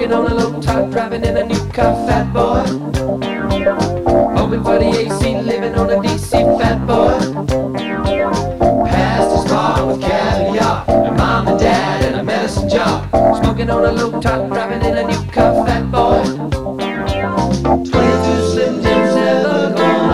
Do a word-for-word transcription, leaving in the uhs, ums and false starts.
Smoking on a low top, driving in a new car, fat boy. Hoping for the A C, living on a D C, fat boy. Past is far with caviar, and mom and dad and a medicine jar. Smoking on a low top, driving in a new car, fat boy.